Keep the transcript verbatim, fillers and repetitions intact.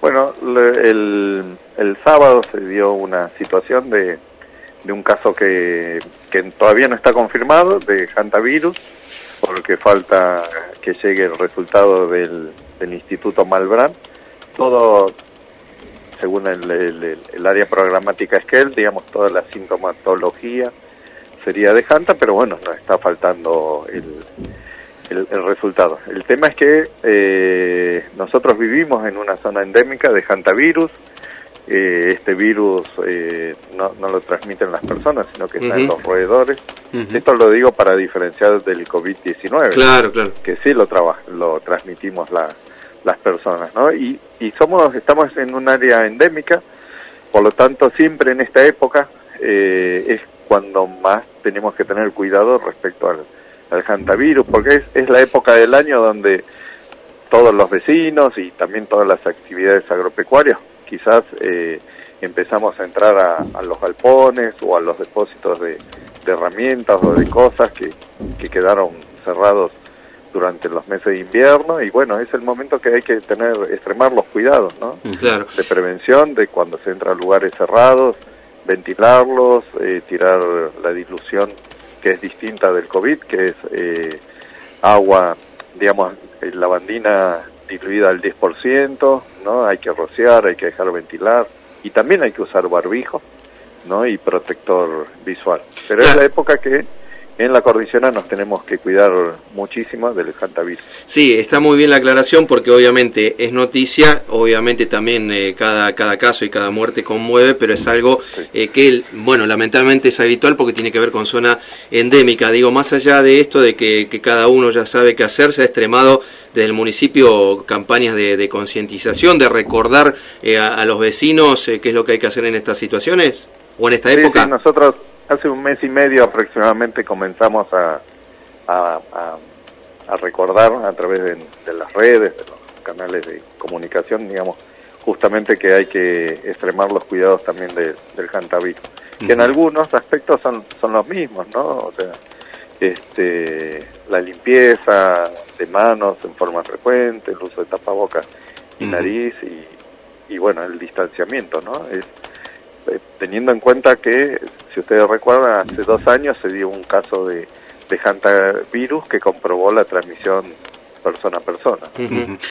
Bueno, le- el, el sábado se dio una situación de, de un caso que, que todavía no está confirmado, de hantavirus, porque falta que llegue el resultado del, del Instituto Malbrán. Todo, según el, el, el área programática Esquel, digamos, toda la sintomatología sería de Hanta, pero bueno, nos está faltando el, el, el resultado. El tema es que eh, nosotros vivimos en una zona endémica de hantavirus. Eh, este virus eh, no, no lo transmiten las personas, sino que está uh-huh. en los roedores. Uh-huh. Esto lo digo para diferenciar del COVID diecinueve, claro, claro, que sí lo, traba, lo transmitimos la, las personas, ¿no? Y, y somos estamos en un área endémica, por lo tanto siempre en esta época eh, es cuando más tenemos que tener cuidado respecto al, al hantavirus, porque es, es la época del año donde todos los vecinos y también todas las actividades agropecuarias quizás eh, empezamos a entrar a, a los galpones o a los depósitos de, de herramientas o de cosas que, que quedaron cerrados durante los meses de invierno, y bueno, es el momento que hay que tener, extremar los cuidados, ¿no? Claro. De prevención, de cuando se entra a lugares cerrados, ventilarlos, eh, tirar la dilución que es distinta del COVID, que es eh, agua, digamos, lavandina diluida al diez por ciento, ¿no? Hay que rociar, hay que dejar ventilar, y también hay que usar barbijo, ¿no? Y protector visual. Pero claro, es la época que en la cordillera nos tenemos que cuidar muchísimo del hantavirus. Sí, está muy bien la aclaración, porque obviamente es noticia, obviamente también eh, cada cada caso y cada muerte conmueve, pero es algo sí. eh, que, bueno, lamentablemente es habitual porque tiene que ver con zona endémica. Digo, más allá de esto de que, que cada uno ya sabe qué hacer, se ha extremado desde el municipio campañas de, de concientización, de recordar eh, a, a los vecinos eh, qué es lo que hay que hacer en estas situaciones, o en esta sí, época. Sí, nosotros hace un mes y medio aproximadamente comenzamos a, a, a, a recordar a través de, de las redes, de los canales de comunicación, digamos, justamente que hay que extremar los cuidados también de, del hantavirus, uh-huh. que en algunos aspectos son, son los mismos, ¿no? O sea, este, la limpieza de manos en forma frecuente, el uso de tapabocas y uh-huh. nariz, y, y bueno, el distanciamiento, ¿no? Es, teniendo en cuenta que, si ustedes recuerdan, hace dos años se dio un caso de, de hantavirus que comprobó la transmisión persona a persona. Uh-huh.